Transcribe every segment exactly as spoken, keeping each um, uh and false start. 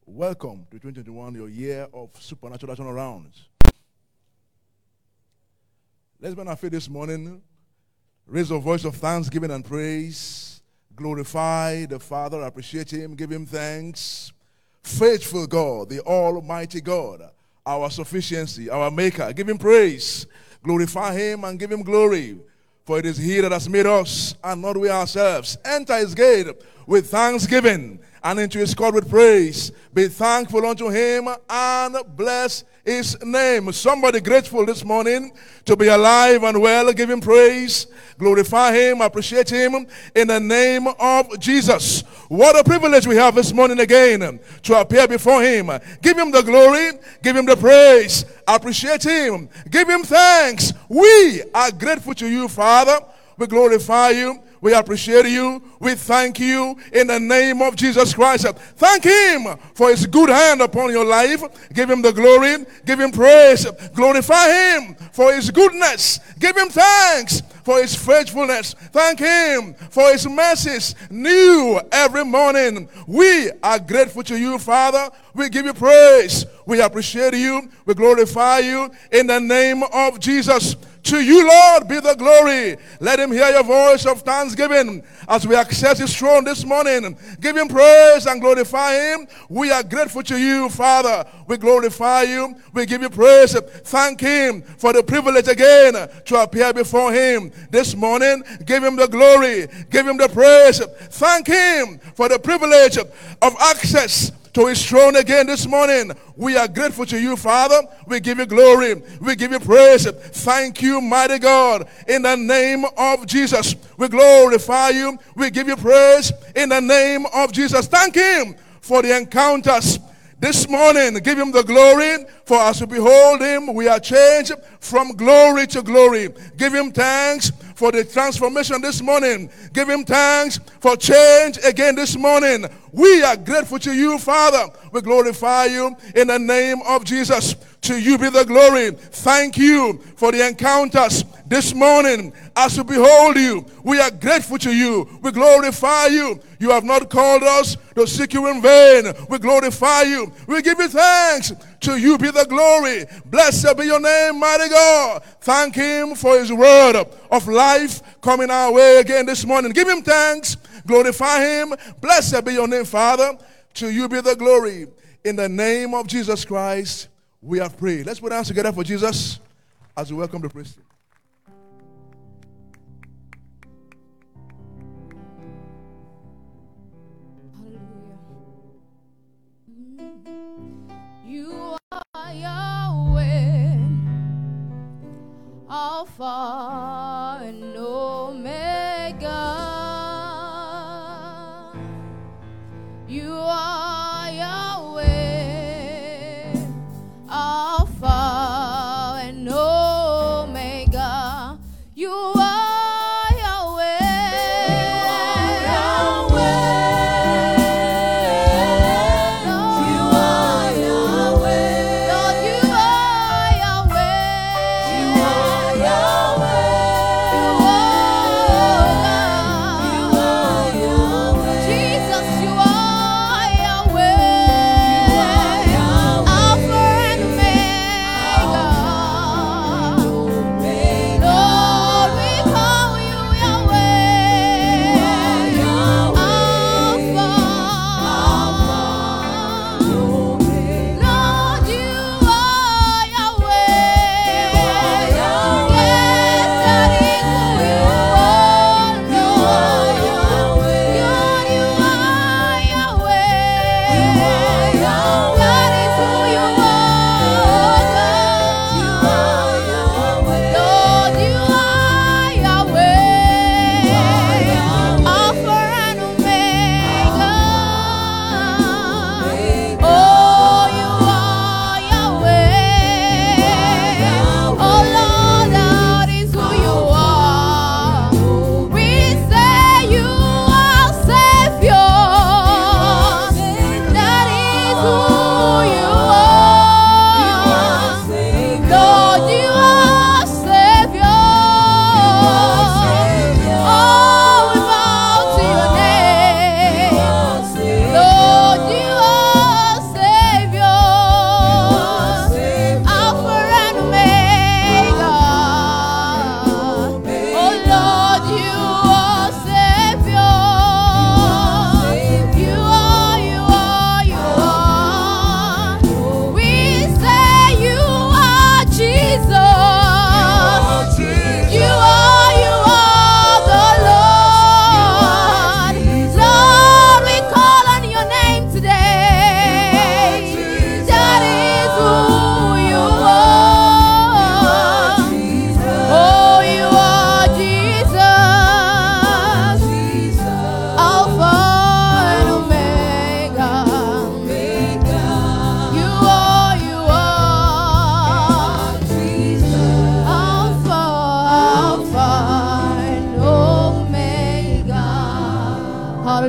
Welcome to twenty twenty-one, your year of supernatural turnarounds. Let's bend our faith this morning. Raise a voice of thanksgiving and praise. Glorify the Father, appreciate Him, give Him thanks. Faithful God, the Almighty God, our sufficiency, our Maker, give Him praise. Glorify Him and give Him glory. For it is He that has made us and not we ourselves. Enter His gate with thanksgiving and into His court with praise. Be thankful unto Him and bless His name. Somebody grateful this morning to be alive and well. Give Him praise. Glorify Him. Appreciate Him in the name of Jesus. What a privilege we have this morning again to appear before Him. Give Him the glory. Give Him the praise. Appreciate Him. Give Him thanks. We are grateful to you, Father. We glorify you. We appreciate you. We thank you in the name of Jesus Christ. Thank Him for His good hand upon your life. Give Him the glory. Give Him praise. Glorify Him for His goodness. Give Him thanks for His faithfulness. Thank Him for His mercies new every morning. We are grateful to you, Father. We give you praise. We appreciate you. We glorify you in the name of Jesus. To you, Lord, be the glory. Let Him hear your voice of thanksgiving as we access His throne this morning. Give Him praise and glorify Him. We are grateful to you, Father. We glorify you. We give you praise. Thank Him for the privilege again to appear before Him this morning. Give Him the glory. Give Him the praise. Thank Him for the privilege of access to His throne again this morning. We are grateful to you, Father. We give you glory. We give you praise. Thank you, mighty God. In the name of Jesus, we glorify you. We give you praise in the name of Jesus. Thank Him for the encounters this morning. Give Him the glory. For as we behold Him, we are changed from glory to glory. Give Him thanks for the transformation this morning. Give Him thanks for change again this morning. We are grateful to you, Father. We glorify you in the name of Jesus. To you be the glory. Thank you for the encounters this morning. As we behold you, we are grateful to you. We glorify you. You have not called us to seek you in vain. We glorify you. We give you thanks. To you be the glory. Blessed be your name, mighty God. Thank Him for His word of life coming our way again this morning. Give Him thanks. Glorify Him. Blessed be your name, Father. To you be the glory. In the name of Jesus Christ, we have prayed. Let's put our hands together for Jesus as we welcome the priest. You are Yahweh, Alpha and Omega. You are Yahweh, Alpha and Omega.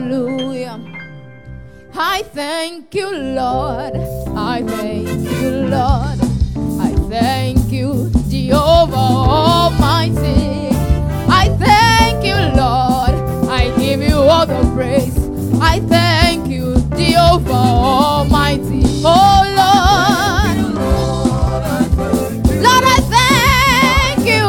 Hallelujah. I thank you, Lord. I thank you, Lord. I thank you, Jehovah Almighty. I thank you, Lord. I give you all the praise. I thank you, Jehovah Almighty. Oh, Lord. Lord, I thank you.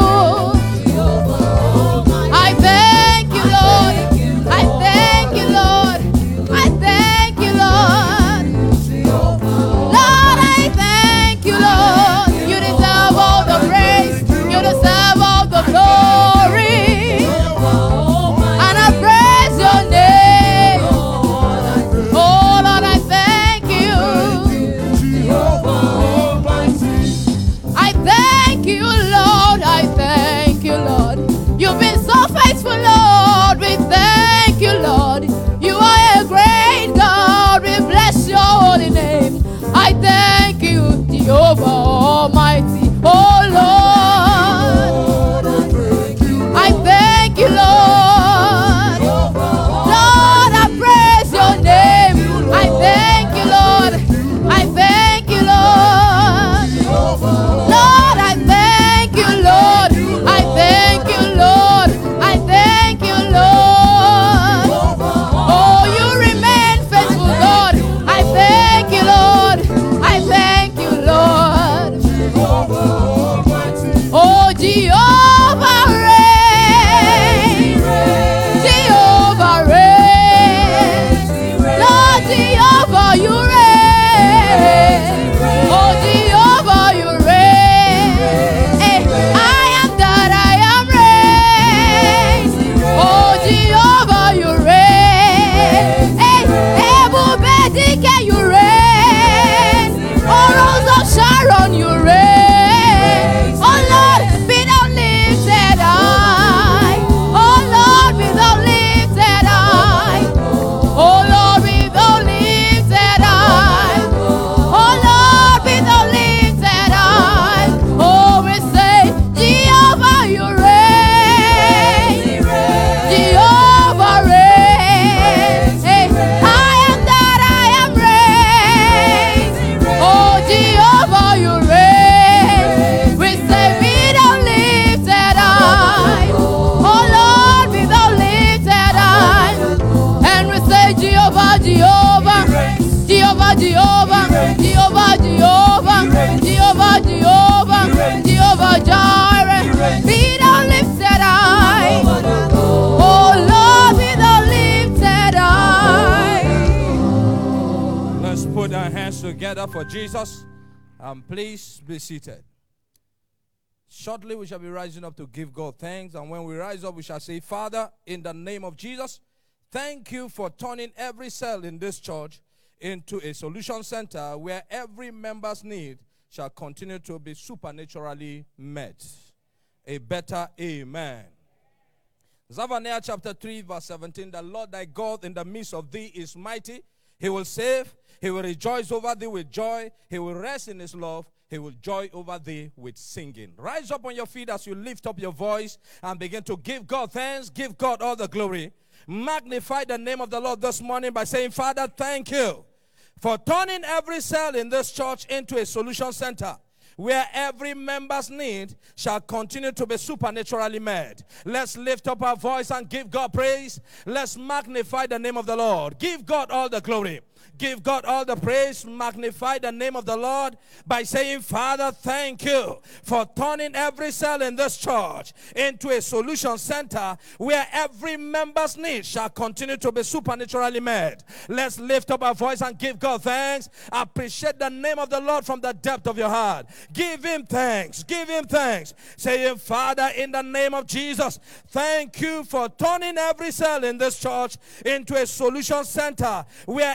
I thank you, Lord. I thank you, Lord. I thank you, Lord. Lord, I thank you, Lord. You deserve all the praise. You deserve all the glory. And I praise your name. Oh, Lord, I thank you. I thank you, Lord. I thank you, Lord. You've been so faithful, Lord. We thank you, Lord. You are a great God. We bless your holy name. I thank you, Jehovah Almighty. Oh, Lord. I thank you, Lord. Lord, I praise your name. I thank you, Lord. I thank you, Lord. Lord, I thank you, Lord. I thank you, Lord. I thank you, Lord. Oh, you remain faithful, God. I thank you, Lord. I thank you, Lord. Oh, Jehovah reign. Jehovah reign. Lord Jehovah, you reign. Oh, Jehovah, you reign. Eh, I am that I am reign. Oh, Jehovah, you reign. Eh, Ebubedike, you reign. Oh, Rose of Sharon, you reign. Oh, Lord, be thou lifted high. Oh, Lord, be thou lifted high. Oh, Lord, be thou lifted high. Oh, Lord, be thou lifted high. Oh, we say, Jehovah, you reign. Jehovah reign. Hey, I am that I am reign. Oh, Jehovah, you reign. We say, be thou lifted high. Oh, Lord, be thou lifted high. And we say, Jehovah, Jehovah, Jehovah, Jehovah, Jehovah, Jehovah, Jehovah, Jehovah, Jehovah, Jireh, be thou lifted high. Oh, Lord, be thou lifted high. Let's put our hands together for Jesus. And please be seated. Shortly we shall be rising up to give God thanks. And when we rise up, we shall say, Father, in the name of Jesus, thank you for turning every cell in this church into a solution center where every member's need shall continue to be supernaturally met. A better amen. Zephaniah chapter three verse seventeen, the Lord thy God in the midst of thee is mighty. He will save. He will rejoice over thee with joy. He will rest in his love. He will joy over thee with singing. Rise up on your feet as you lift up your voice and begin to give God thanks. Give God all the glory. Magnify the name of the Lord this morning by saying, Father, thank you for turning every cell in this church into a solution center where every member's need shall continue to be supernaturally met. Let's lift up our voice and give God praise. Let's magnify the name of the Lord. Give God all the glory. Give God all the praise. Magnify the name of the Lord by saying, Father, thank you for turning every cell in this church into a solution center where every member's need shall continue to be supernaturally met. Let's lift up our voice and give God thanks. Appreciate the name of the Lord from the depth of your heart. Give him thanks. Give him thanks. Saying, Father, in the name of Jesus, thank you for turning every cell in this church into a solution center where every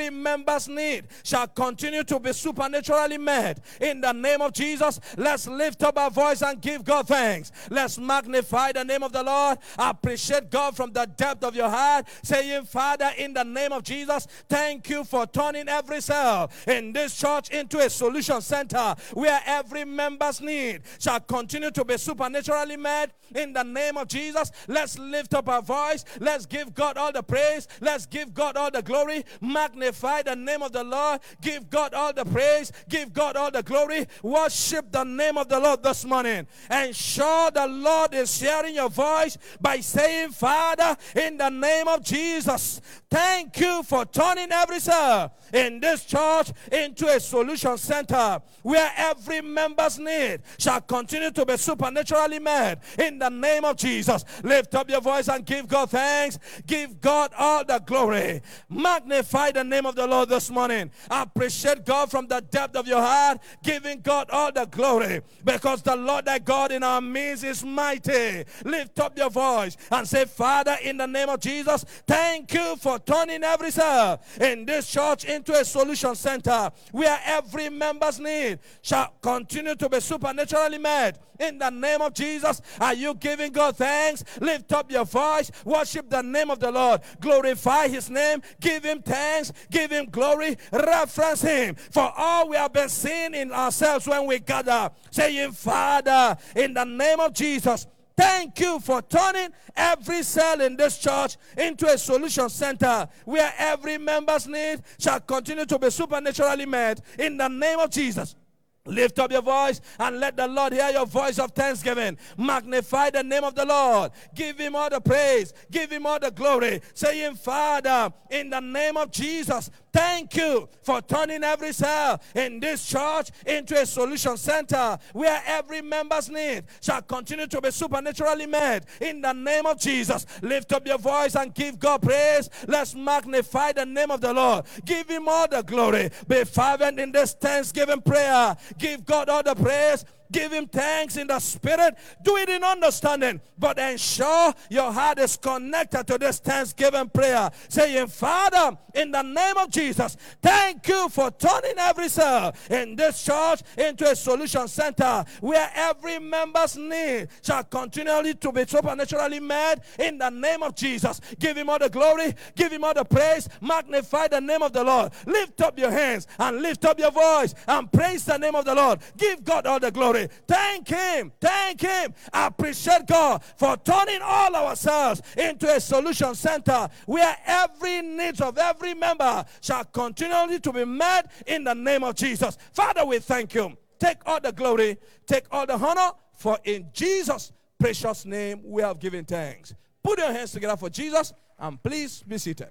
every member's need shall continue to be supernaturally met. In the name of Jesus, let's lift up our voice and give God thanks. Let's magnify the name of the Lord. Appreciate God from the depth of your heart, saying, Father, in the name of Jesus, thank you for turning every cell in this church into a solution center where every member's need shall continue to be supernaturally met. In the name of Jesus, let's lift up our voice. Let's give God all the praise. Let's give God all the glory. Magnify the name of the Lord. Give God all the praise. Give God all the glory. Worship the name of the Lord this morning. Ensure the Lord is hearing your voice by saying, Father, in the name of Jesus, thank you for turning every cell in this church into a solution center where every member's need shall continue to be supernaturally met. In the name of Jesus, lift up your voice and give God thanks. Give God all the glory. Magnify the name of the Lord this morning. Appreciate God from the depth of your heart, giving God all the glory, because the Lord thy God in our midst is mighty. Lift up your voice and say, Father, in the name of Jesus, thank you for turning every cell in this church into a solution center where every member's need shall continue to be supernaturally met. In the name of Jesus, are you giving God thanks? Lift up your voice. Worship the name of the Lord. Glorify his name. Give him thanks. Give him glory. Reference him for all we have been seeing in ourselves when we gather. Saying, Father, in the name of Jesus, thank you for turning every cell in this church into a solution center where every member's need shall continue to be supernaturally met. In the name of Jesus, lift up your voice and let the Lord hear your voice of thanksgiving. Magnify the name of the Lord. Give him all the praise. Give him all the glory. Saying, Father, in the name of Jesus, thank you for turning every cell in this church into a solution center where every member's need shall continue to be supernaturally met. In the name of Jesus, lift up your voice and give God praise. Let's magnify the name of the Lord. Give him all the glory. Be fervent in this thanksgiving prayer. Give God all the praise. Give him thanks in the spirit. Do it in understanding, but ensure your heart is connected to this thanksgiving prayer, saying, Father, in the name of Jesus, thank you for turning every cell in this church into a solution center where every member's need shall continually to be supernaturally met. In the name of Jesus, give him all the glory, give him all the praise. Magnify the name of the Lord. Lift up your hands and lift up your voice and praise the name of the Lord. Give God all the glory. Thank him. Thank him. Appreciate God for turning all ourselves into a solution center where every need of every member shall continually to be met in the name of Jesus. Father, we thank you. Take all the glory. Take all the honor. For in Jesus' precious name we have given thanks. Put your hands together for Jesus and please be seated.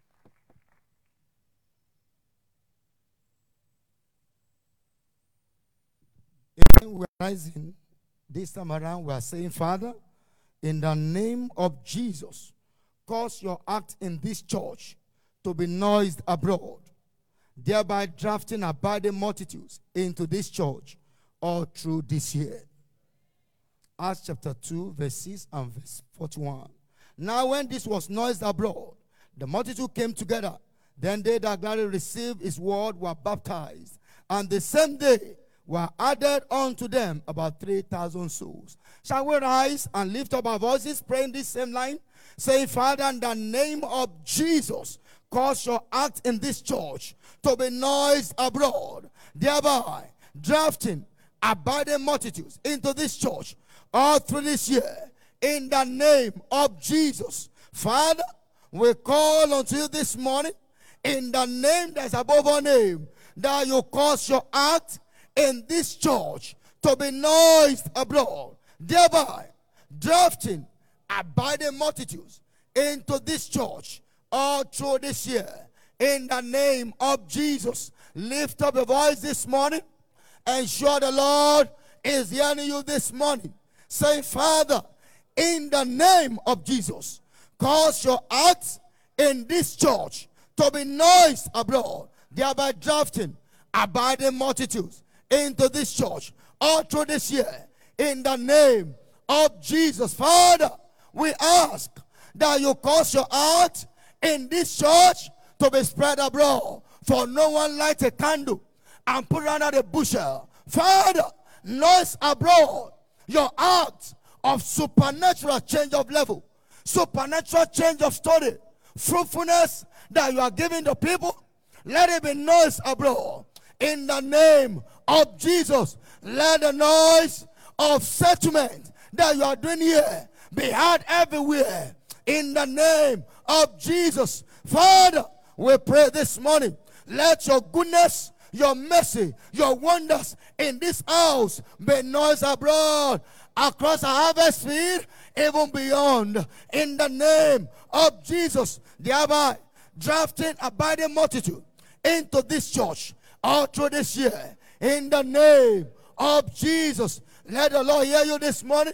We're rising this time around, we are saying, Father, in the name of Jesus, cause your act in this church to be noised abroad, thereby drafting abiding multitudes into this church all through this year. Acts chapter two, verse six and verse forty-one. Now when this was noised abroad, the multitude came together. Then they that gladly received his word were baptized. And the same day were added unto them about three thousand souls. Shall we rise and lift up our voices, praying this same line? Say, Father, in the name of Jesus, cause your act in this church to be noised abroad, thereby drafting abiding multitudes into this church all through this year. In the name of Jesus, Father, we call unto you this morning, in the name that's above all name, that you cause your act in this church to be noised abroad, thereby drafting abiding multitudes into this church all through this year. In the name of Jesus, lift up your voice this morning. Ensure the Lord is hearing you this morning. Say, Father, in the name of Jesus, cause your acts in this church to be noised abroad, thereby drafting abiding multitudes into this church all through this year. In the name of Jesus, Father, we ask that you cause your art in this church to be spread abroad For no one lights a candle and put it under the bushel. Father, noise abroad your act of supernatural change of level, supernatural change of story, fruitfulness that you are giving the people. Let it be noise abroad. In the name of Jesus, let the noise of settlement that you are doing here be heard everywhere. In the name of Jesus, Father, we pray this morning, let your goodness, your mercy, your wonders in this house be noise abroad across the harvest field, even beyond. In the name of Jesus, thereby drafting abiding multitude into this church all through this year. In the name of Jesus, let the Lord hear you this morning.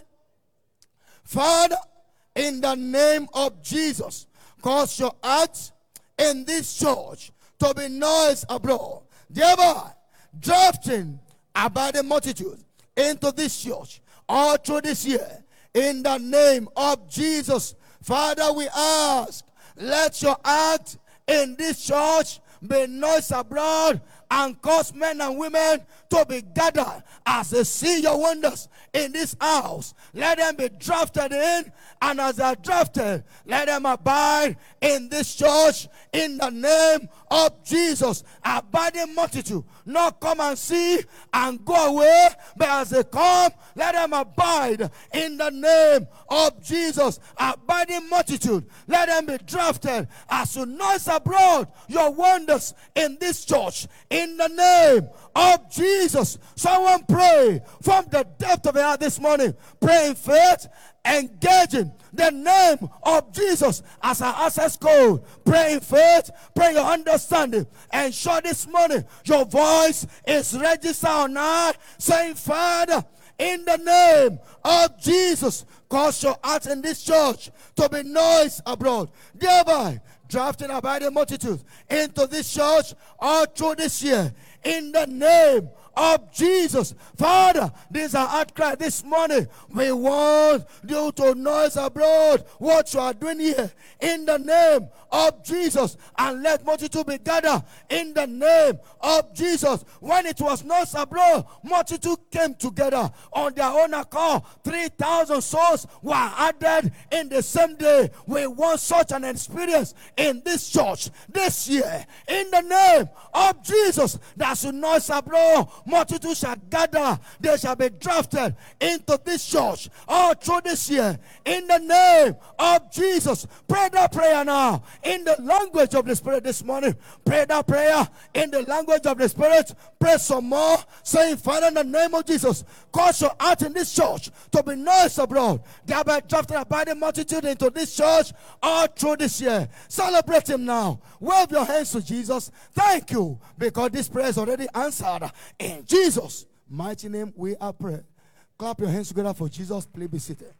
Father, in the name of Jesus, cause your acts in this church to be noise abroad, thereby drafting abiding multitude into this church all through this year. In the name of Jesus, Father, we ask, let your act in this church be noise abroad and cause men and women to be gathered as they see your wonders in this house. Let them be drafted in, and as they are drafted, let them abide in this church in the name of Jesus. Abiding multitude, not come and see and go away, but as they come, let them abide in the name of Jesus. Abiding multitude, let them be drafted as you noise abroad your wonders in this church in the name of Jesus. Someone pray from the depth of your heart this morning. Pray in faith, engaging the name of Jesus as our access code. Pray in faith, pray your understanding. Ensure this morning your voice is registered on high, saying, Father, in the name of Jesus, cause your heart in this church to be noise abroad, thereby drafting abiding multitude into this church all through this year. In the name of Jesus, Father, this is our heart cry this morning. We want you to noise abroad what you are doing here in the name of Jesus, and let multitude be gathered in the name of Jesus. When it was noise abroad, multitude came together on their own accord. three thousand souls were added in the same day. We want such an experience in this church this year in the name of Jesus. That should noise abroad, multitude shall gather, they shall be drafted into this church all through this year in the name of Jesus. Pray that prayer now in the language of the Spirit this morning. Pray that prayer in the language of the Spirit. Pray some more, saying, Father, in the name of Jesus, cause your heart in this church to be noise abroad, thereby drafting abiding multitude into this church all through this year. Celebrate him now. Wave your hands to Jesus. Thank you, because this prayer is already answered. In Jesus' mighty name we are praying. Clap your hands together for Jesus. Please be seated.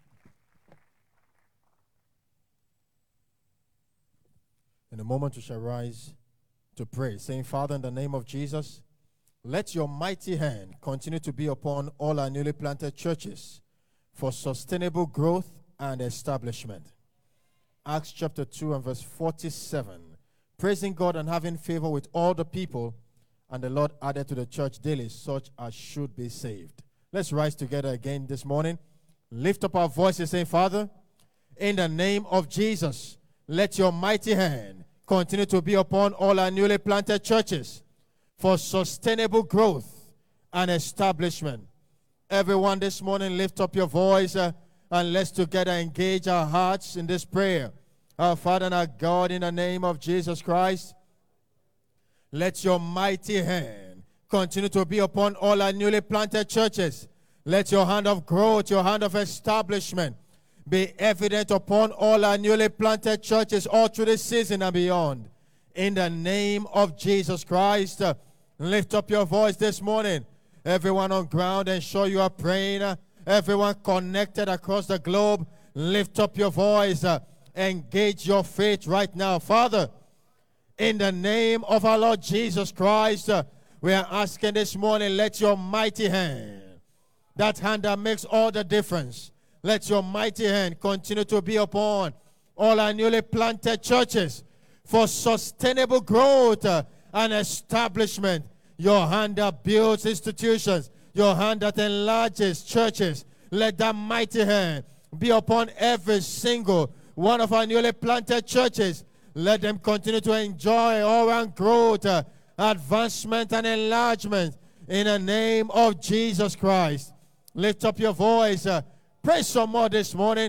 In a moment we shall rise to pray, saying, Father, in the name of Jesus, let your mighty hand continue to be upon all our newly planted churches for sustainable growth and establishment. Acts chapter two and verse forty-seven. Praising God and having favor with all the people, and the Lord added to the church daily such as should be saved. Let's rise together again this morning. Lift up our voices, saying, Father, in the name of Jesus, let your mighty hand continue to be upon all our newly planted churches for sustainable growth and establishment. Everyone this morning, lift up your voice uh, and let's together engage our hearts in this prayer. Our Father and our God, in the name of Jesus Christ, let your mighty hand continue to be upon all our newly planted churches. Let your hand of growth, your hand of establishment be evident upon all our newly planted churches all through this season and beyond. In the name of Jesus Christ, uh, lift up your voice this morning. Everyone on ground, ensure you are praying. Uh, everyone connected across the globe, lift up your voice. Uh, engage your faith right now. Father, in the name of our Lord Jesus Christ, uh, we are asking this morning, let your mighty hand, that hand that makes all the difference, let your mighty hand continue to be upon all our newly planted churches for sustainable growth uh, and establishment. Your hand that builds institutions. Your hand that enlarges churches. Let that mighty hand be upon every single one of our newly planted churches. Let them continue to enjoy all-round growth, uh, advancement, and enlargement in the name of Jesus Christ. Lift up your voice. Uh, pray some more this morning.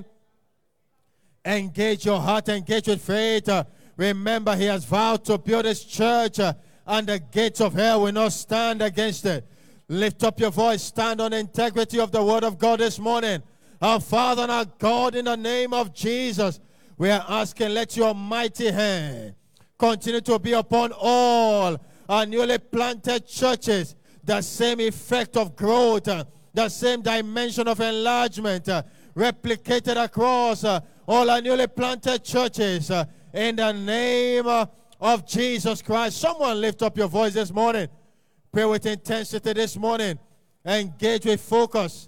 Engage your heart. Engage with faith. Uh, remember, he has vowed to build his church, uh, and the gates of hell will not stand against it. Lift up your voice. Stand on the integrity of the word of God this morning. Our Father and our God, in the name of Jesus, we are asking, let your mighty hand continue to be upon all our newly planted churches. The same effect of growth, uh, the same dimension of enlargement, uh, replicated across uh, all our newly planted churches. Uh, in the name uh, of Jesus Christ. Someone lift up your voice this morning. Pray with intensity this morning. Engage with focus.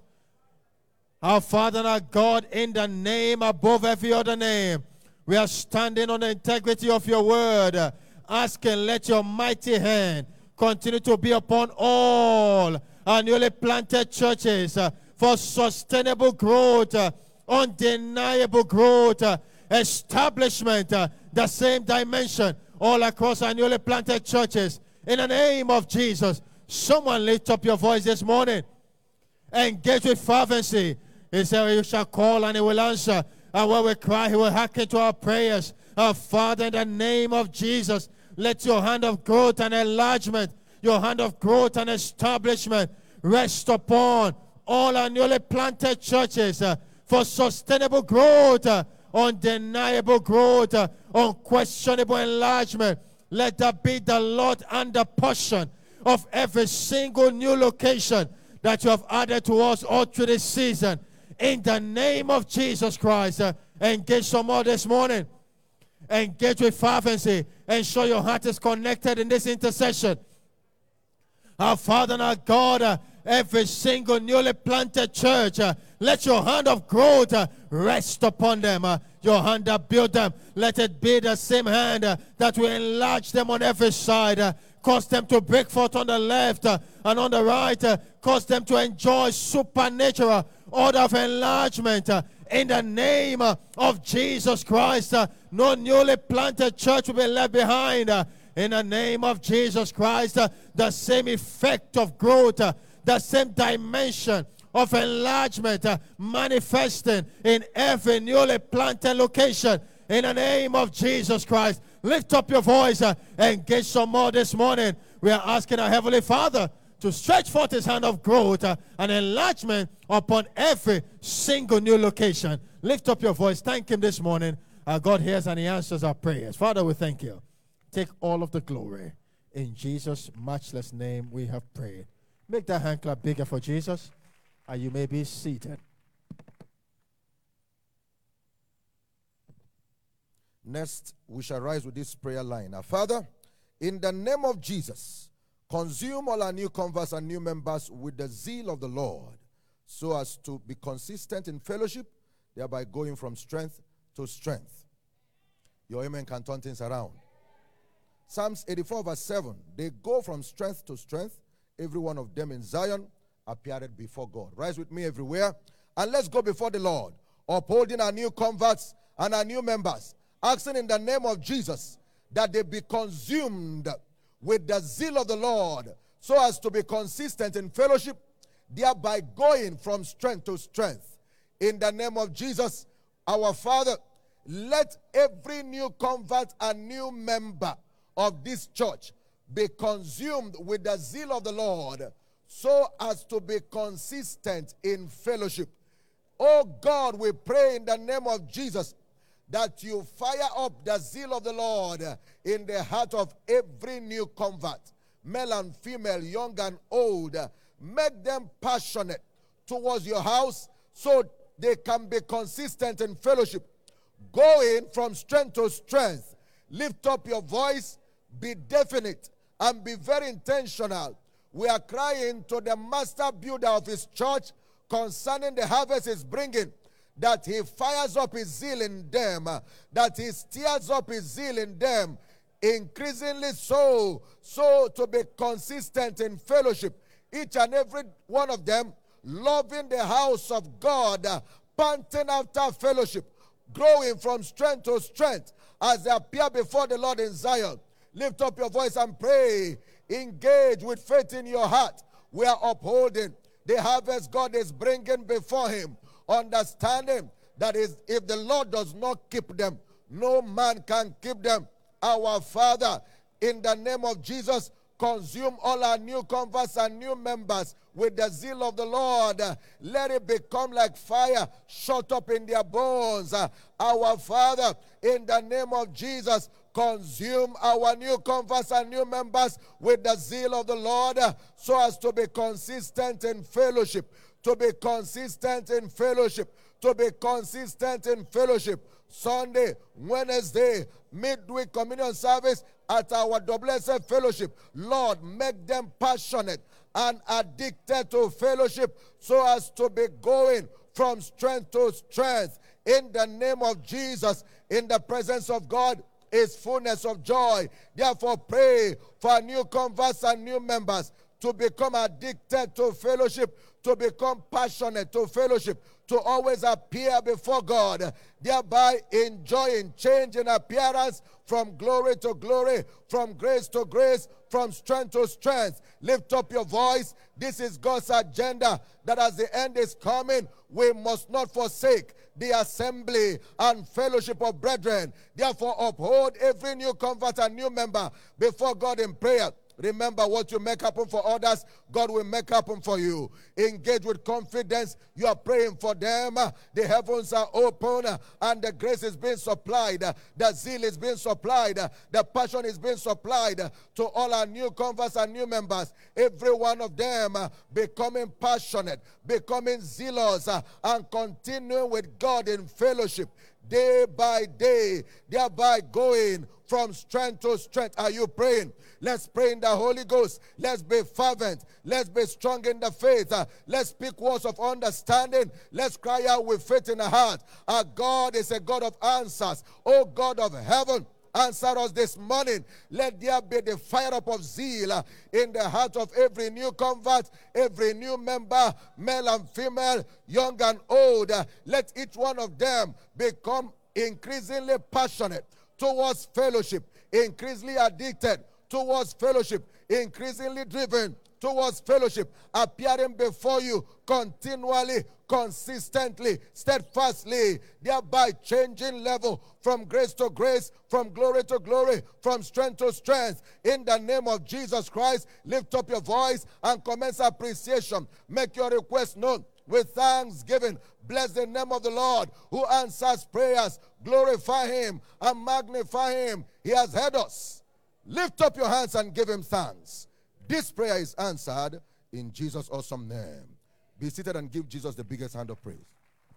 Our Father and our God, in the name above every other name, we are standing on the integrity of your word, uh, asking, let your mighty hand continue to be upon all our newly planted churches uh, for sustainable growth, uh, undeniable growth, uh, establishment, uh, the same dimension all across our newly planted churches. In the name of Jesus, someone lift up your voice this morning. Engage with fervency. He said, you shall call and he will answer. And when we cry, he will hearken to our prayers. Our Father, in the name of Jesus, let your hand of growth and enlargement, your hand of growth and establishment rest upon all our newly planted churches uh, for sustainable growth, uh, undeniable growth, uh, unquestionable enlargement. Let that be the Lord and the portion of every single new location that you have added to us all through this season. In the name of Jesus Christ, uh, engage some more this morning. Engage with fervency. Ensure your heart is connected in this intercession. Our Father and our God, uh, every single newly planted church, uh, let your hand of growth uh, rest upon them. Uh, your hand that built them, let it be the same hand uh, that will enlarge them on every side. Uh, cause them to break forth on the left uh, and on the right. Uh, cause them to enjoy supernatural order of enlargement. Uh, in the name uh, of Jesus Christ, uh, no newly planted church will be left behind. Uh, in the name of Jesus Christ, uh, the same effect of growth, uh, the same dimension of enlargement uh, manifesting in every newly planted location. In the name of Jesus Christ, lift up your voice, uh, engage some more this morning. We are asking our Heavenly Father to stretch forth his hand of growth uh, and enlargement upon every single new location. Lift up your voice. Thank him this morning. Our God hears and he answers our prayers. Father, we thank you. Take all of the glory. In Jesus' matchless name we have prayed. Make that hand clap bigger for Jesus, and you may be seated. Next, we shall rise with this prayer line. Our Father, in the name of Jesus, consume all our new converts and new members with the zeal of the Lord, so as to be consistent in fellowship, thereby going from strength to strength. Your amen can turn things around. Psalms eighty-four verse seven, they go from strength to strength, every one of them in Zion appeared before God. Rise with me everywhere, and let's go before the Lord, upholding our new converts and our new members, asking in the name of Jesus that they be consumed with the zeal of the Lord, so as to be consistent in fellowship, thereby going from strength to strength. In the name of Jesus, our Father, let every new convert and new member of this church be consumed with the zeal of the Lord, so as to be consistent in fellowship. Oh God, we pray in the name of Jesus that you fire up the zeal of the Lord in the heart of every new convert, male and female, young and old. Make them passionate towards your house so they can be consistent in fellowship, going from strength to strength. Lift up your voice, be definite, and be very intentional. We are crying to the master builder of his church concerning the harvest he's bringing, that he fires up his zeal in them, that he stirs up his zeal in them increasingly so, so to be consistent in fellowship. Each and every one of them loving the house of God, uh, panting after fellowship, growing from strength to strength as they appear before the Lord in Zion. Lift up your voice and pray. Engage with faith in your heart. We are upholding the harvest God is bringing before him, understanding that is, if the Lord does not keep them, no man can keep them. Our Father, in the name of Jesus, consume all our new converts and new members with the zeal of the Lord. Let it become like fire shut up in their bones. Our Father, in the name of Jesus, consume our new converts and new members with the zeal of the Lord, so as to be consistent in fellowship, to be consistent in fellowship, to be consistent in fellowship. Sunday, Wednesday, midweek communion service at our W S F fellowship. Lord, make them passionate and addicted to fellowship, so as to be going from strength to strength. In the name of Jesus, in the presence of God is fullness of joy. Therefore, pray for new converts and new members to become addicted to fellowship, to become passionate to fellowship, to always appear before God, thereby enjoying change in appearance from glory to glory, from grace to grace, from strength to strength. Lift up your voice. This is God's agenda, that as the end is coming, we must not forsake the assembly and fellowship of brethren. Therefore, uphold every new convert and new member before God in prayer. Remember, what you make happen for others, God will make happen for you. Engage with confidence. You are praying for them. The heavens are open and the grace is being supplied. The zeal is being supplied. The passion is being supplied to all our new converts and new members. Every one of them becoming passionate, becoming zealous, and continuing with God in fellowship day by day, thereby going from strength to strength. Are you praying? Let's pray in the Holy Ghost. Let's be fervent. Let's be strong in the faith. Uh, let's speak words of understanding. Let's cry out with faith in the heart. Our God is a God of answers. Oh God of heaven, answer us this morning. Let there be the fire up of zeal uh, in the heart of every new convert, every new member, male and female, young and old. Uh, let each one of them become increasingly passionate towards fellowship, increasingly addicted towards fellowship, increasingly driven towards fellowship, appearing before you continually, consistently, steadfastly, thereby changing level from grace to grace, from glory to glory, from strength to strength. In the name of Jesus Christ, lift up your voice and commence appreciation. Make your request known with thanksgiving. Bless the name of the Lord who answers prayers. Glorify him and magnify him. He has heard us. Lift up your hands and give him thanks. This prayer is answered in Jesus' awesome name. Be seated and give Jesus the biggest hand of praise.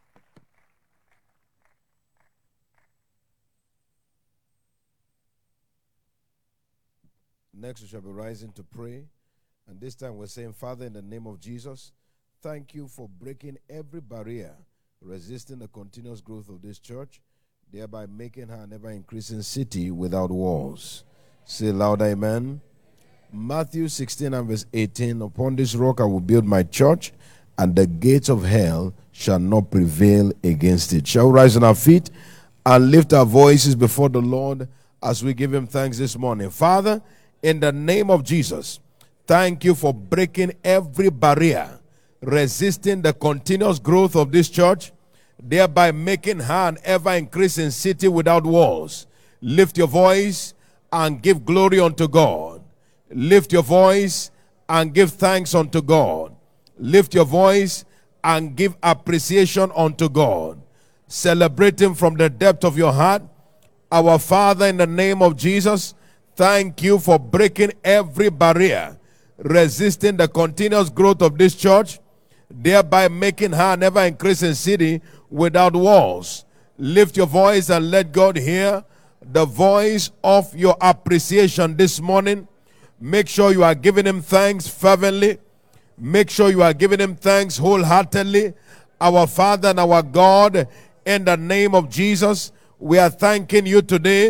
Next, we shall be rising to pray. And this time we're saying, Father, in the name of Jesus, thank you for breaking every barrier resisting the continuous growth of this church, thereby making her an ever-increasing city without walls. Say loud, amen. Matthew sixteen and verse eighteen, upon this rock I will build my church, and the gates of hell shall not prevail against it. Shall we rise on our feet and lift our voices before the Lord as we give him thanks this morning? Father, in the name of Jesus, thank you for breaking every barrier resisting the continuous growth of this church, thereby making her an ever-increasing city without walls. Lift your voice and give glory unto God. Lift your voice and give thanks unto God. Lift your voice and give appreciation unto God. Celebrate him from the depth of your heart. Our Father, in the name of Jesus, thank you for breaking every barrier resisting the continuous growth of this church, thereby making her an ever-increasing city without walls. Lift your voice and let God hear the voice of your appreciation this morning. Make sure you are giving him thanks fervently. Make sure you are giving him thanks wholeheartedly. Our Father and our God, in the name of Jesus, we are thanking you today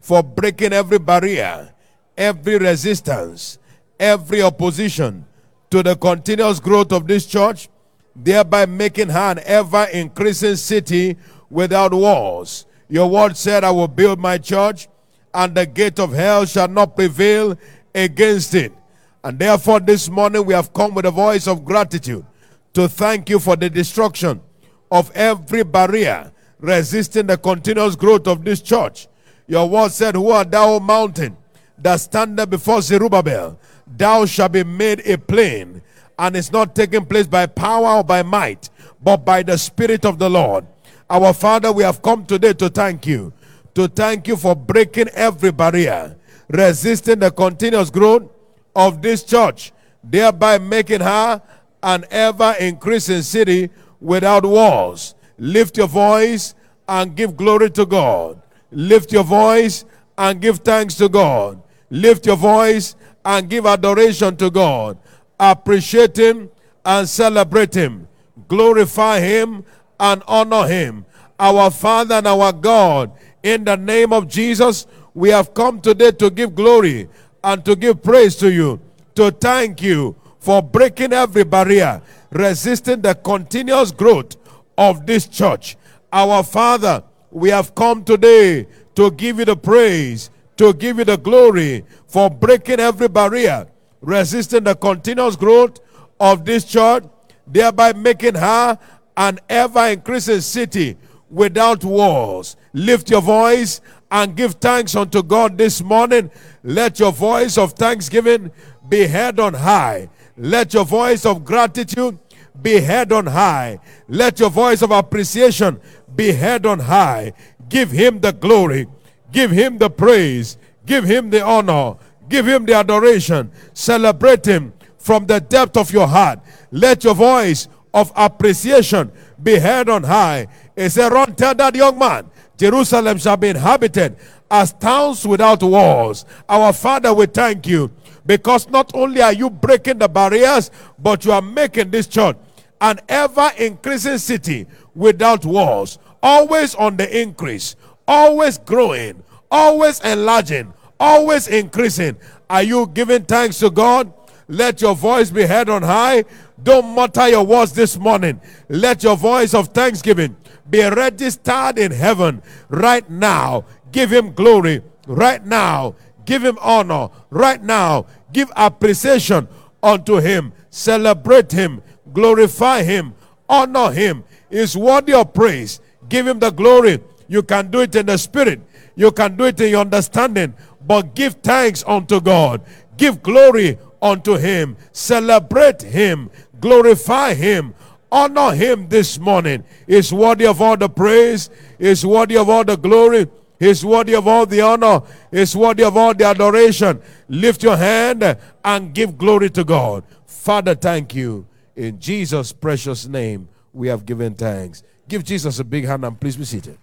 for breaking every barrier, every resistance, every opposition to the continuous growth of this church, thereby making her an ever-increasing city without walls. Your word said, I will build my church, and the gate of hell shall not prevail against it. And therefore this morning we have come with a voice of gratitude to thank you for the destruction of every barrier resisting the continuous growth of this church. Your word said, who art thou, O mountain, that standeth before Zerubbabel? Thou shalt be made a plain. And it's not taking place by power or by might, but by the Spirit of the Lord. Our Father, we have come today to thank you. To thank you for breaking every barrier, resisting the continuous growth of this church, thereby making her an ever-increasing city without walls. Lift your voice and give glory to God. Lift your voice and give thanks to God. Lift your voice and give adoration to God. Appreciate Him and celebrate Him. Glorify Him and honor Him. Our Father and our God, in the name of Jesus, we have come today to give glory and to give praise to you, to thank you for breaking every barrier, resisting the continuous growth of this church. Our Father, we have come today to give you the praise, to give you the glory for breaking every barrier, resisting the continuous growth of this church, thereby making her an ever-increasing city without walls. Lift your voice and give thanks unto God this morning. Let your voice of thanksgiving be heard on high. Let your voice of gratitude be heard on high. Let your voice of appreciation be heard on high. Give Him the glory. Give Him the praise. Give Him the honor. Give Him the adoration. Celebrate Him from the depth of your heart. Let your voice of appreciation be heard on high. He said, run, tell that young man, Jerusalem shall be inhabited as towns without walls. Our Father, we thank you, because not only are you breaking the barriers, but you are making this church an ever-increasing city without walls, always on the increase, always growing, always enlarging, always increasing. Are you giving thanks to God? Let your voice be heard on high. Don't mutter your words this morning. Let your voice of thanksgiving be registered in heaven right now. Give Him glory right now. Give Him honor right now. Give appreciation unto Him. Celebrate Him. Glorify Him. Honor Him. He is worthy of praise. Give Him the glory. You can do it in the spirit. You can do it in your understanding. But give thanks unto God. Give glory unto Him. Celebrate Him. Glorify Him. Honor Him this morning. He is worthy of all the praise. He is worthy of all the glory. He is worthy of all the honor. He is worthy of all the adoration. Lift your hand and give glory to God. Father, thank you. In Jesus' precious name, we have given thanks. Give Jesus a big hand and please be seated.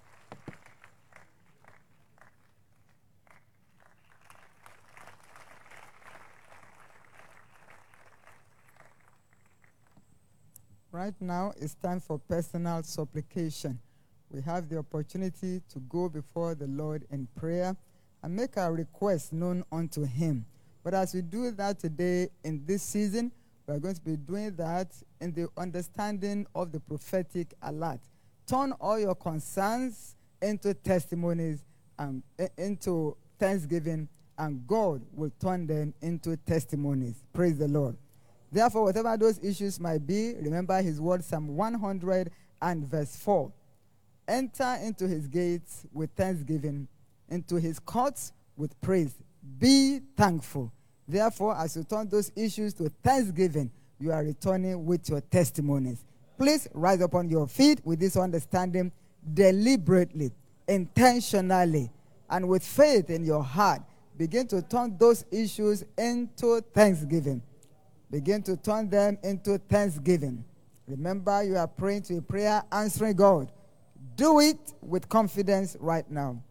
Right now, it's time for personal supplication. We have the opportunity to go before the Lord in prayer and make our requests known unto Him. But as we do that today in this season, we are going to be doing that in the understanding of the prophetic alert. Turn all your concerns into testimonies and into thanksgiving, and God will turn them into testimonies. Praise the Lord. Therefore, whatever those issues might be, remember His word, Psalm one hundred and verse four. Enter into His gates with thanksgiving, into His courts with praise. Be thankful. Therefore, as you turn those issues to thanksgiving, you are returning with your testimonies. Please rise up on your feet with this understanding, deliberately, intentionally, and with faith in your heart. Begin to turn those issues into thanksgiving. Begin to turn them into thanksgiving. Remember, you are praying to a prayer answering God. Do it with confidence right now.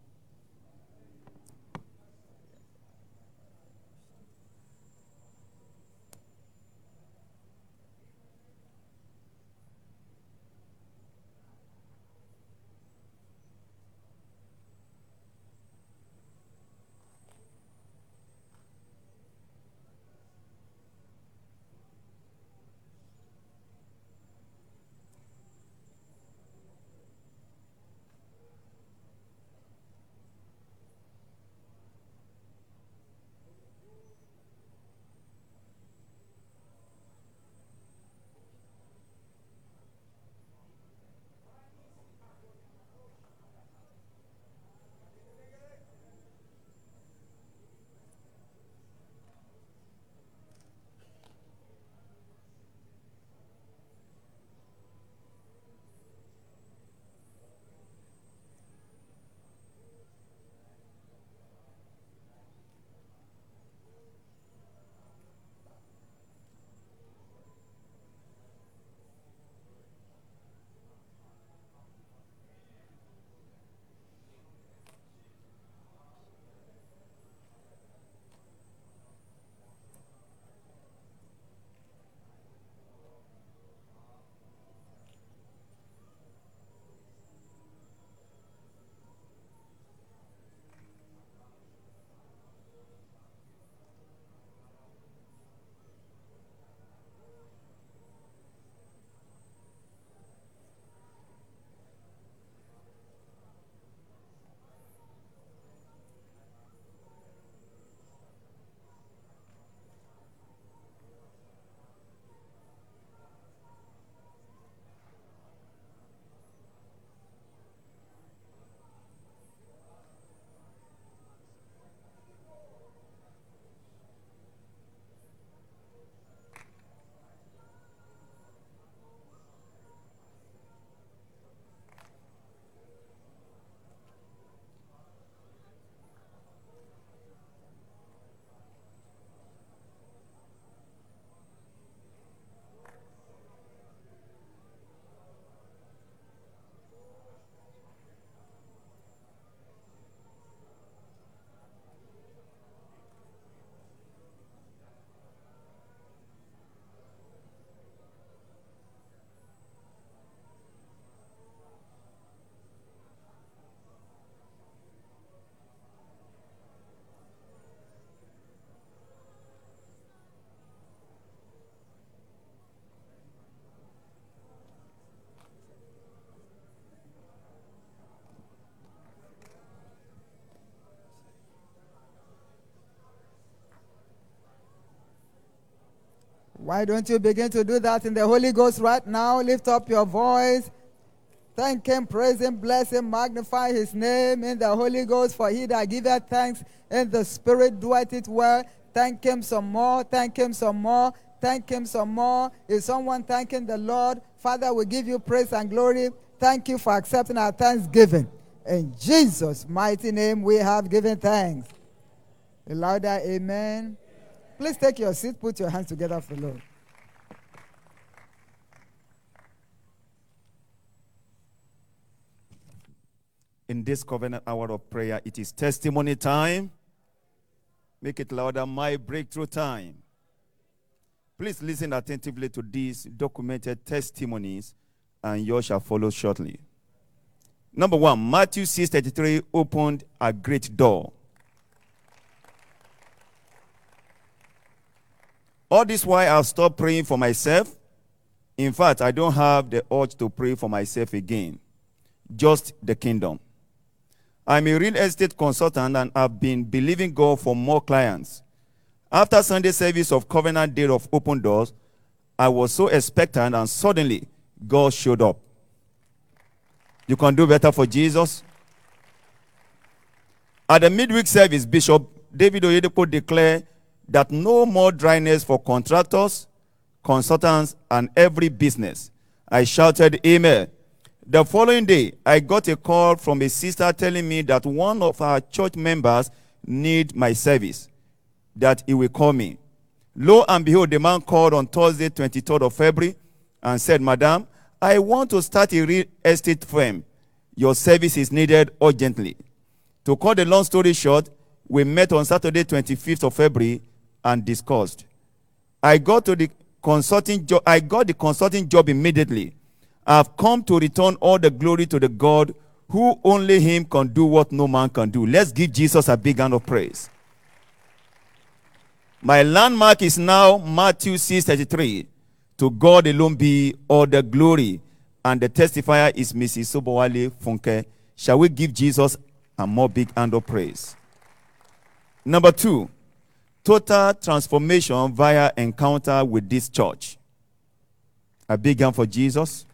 Why don't you begin to do that in the Holy Ghost right now? Lift up your voice. Thank him, praise him, bless him, magnify his name in the Holy Ghost. For he that giveth thanks in the Spirit doeth it well. Thank him some more. Thank him some more. Thank him some more. Is someone thanking the Lord? Father, we give you praise and glory. Thank you for accepting our thanksgiving. In Jesus' mighty name we have given thanks. A louder amen. Please take your seat. Put your hands together for the Lord. In this covenant hour of prayer, it is testimony time. Make it louder, my breakthrough time. Please listen attentively to these documented testimonies, and yours shall follow shortly. Number one, Matthew six thirty-three opened a great door. All this while, I've stopped praying for myself. In fact, I don't have the urge to pray for myself again. Just the kingdom. I'm a real estate consultant and I've been believing God for more clients. After Sunday service of Covenant Day of Open Doors, I was so expectant and suddenly God showed up. You can do better for Jesus. At the midweek service, Bishop David Oyedepo declared that no more dryness for contractors, consultants, and every business. I shouted, Amen. The following day, I got a call from a sister telling me that one of our church members need my service, that he will call me. Lo and behold, the man called on Thursday, twenty-third of February, and said, Madam, I want to start a real estate firm. Your service is needed urgently. To cut the long story short, we met on Saturday, twenty-fifth of February, and discussed. I got to the consulting job. I got the consulting job immediately. I've come to return all the glory to the God who only him can do what no man can do. Let's give Jesus a big hand of praise. My landmark is now Matthew six thirty-three. To God alone be all the glory. And the testifier is Missus Sobowale Funke. Shall we give Jesus a more big hand of praise? Number two, total transformation via encounter with this church. A big hand for Jesus.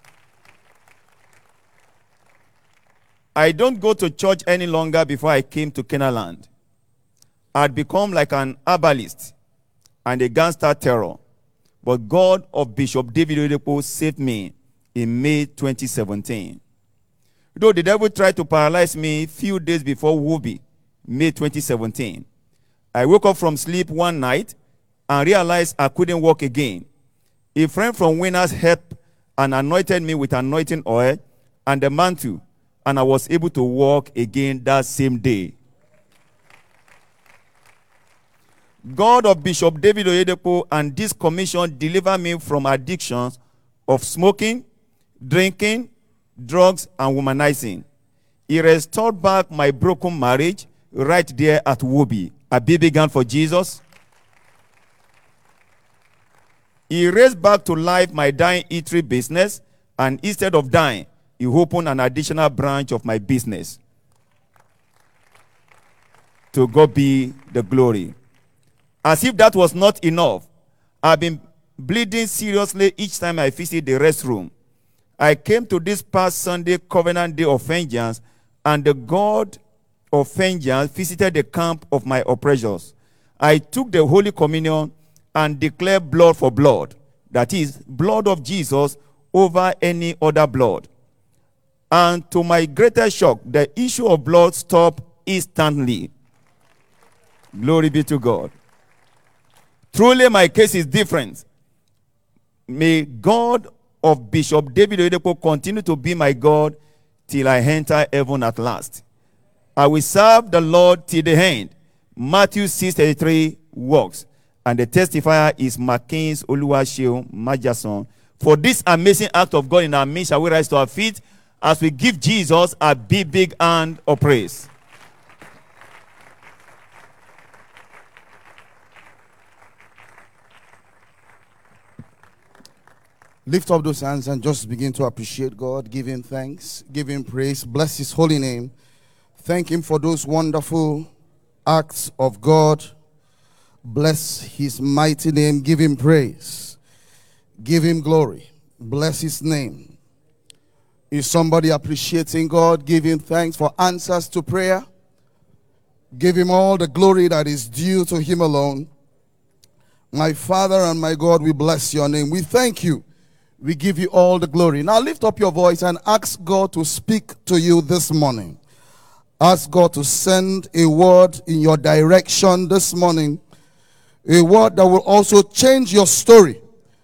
I don't go to church any longer before I came to Canaanland. I'd become like an herbalist and a gangster terror. But God of Bishop David Oyedepo saved me in May twenty seventeen. Though the devil tried to paralyze me a few days before Wobi, May twenty seventeen, I woke up from sleep one night and realized I couldn't walk again. A friend from Winners helped and anointed me with anointing oil and the mantle, and I was able to walk again that same day. God of Bishop David Oyedepo and this commission delivered me from addictions of smoking, drinking, drugs, and womanizing. He restored back my broken marriage right there at Wobi. A big hand for Jesus. He raised back to life my dying eatery business, and instead of dying, he opened an additional branch of my business. To God be the glory. As if that was not enough, I've been bleeding seriously each time I visit the restroom. I came to this past Sunday Covenant Day of Vengeance, and the God of vengeance visited the camp of my oppressors. I took the Holy Communion and declared blood for blood. That is, blood of Jesus over any other blood. And to my greatest shock, the issue of blood stopped instantly. Glory be to God. Truly, my case is different. May God of Bishop David Oyedepo continue to be my God till I enter heaven at last. I will serve the Lord till the end. Matthew six thirty-three works. And the testifier is Makins Oluwaseun Majason. For this amazing act of God in our midst, shall we rise to our feet as we give Jesus a big, big hand of praise. Lift up those hands and just begin to appreciate God. Give him thanks. Give him praise. Bless his holy name. Thank him for those wonderful acts of God. Bless his mighty name. Give him praise. Give him glory. Bless his name. Is somebody appreciating God? Give him thanks for answers to prayer. Give him all the glory that is due to him alone. My Father and my God, we bless your name. We thank you. We give you all the glory. Now lift up your voice and ask God to speak to you this morning. Ask God to send a word in your direction this morning. A word that will also change your story.